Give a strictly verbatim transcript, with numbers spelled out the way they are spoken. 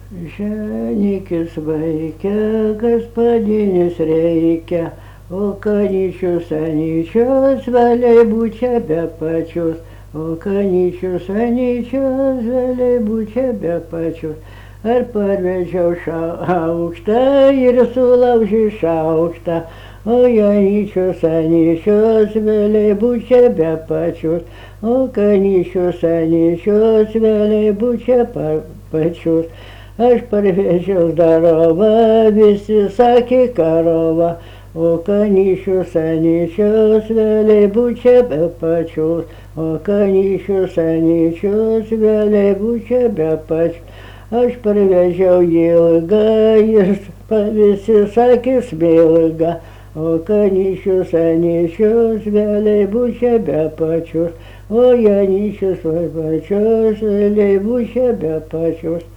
Ženykis vaike, gaspadinis reikia, o kanyčius anyčios vėliai būčia be pačios, o kanyčius anyčios vėliai būčia be pačios. Ar parvežiau šaukštą ir sulaužiu šaukštą, o janyčius anyčios vėliai būčia be pačios, o kanyčius anyčios vėliai būčia pačios. Aš parvežiau darovą, visi sakė karova, o kanyčius anyčios vėliai būčia be pačios, o kanyčius anyčios vėliai būčia be pačios. Aš parvežiau ilgą ir visi sakė smilga, o kanyčius anyčios vėliai būčia be pačios, o janyčius pačios vėliai būčia be pačios.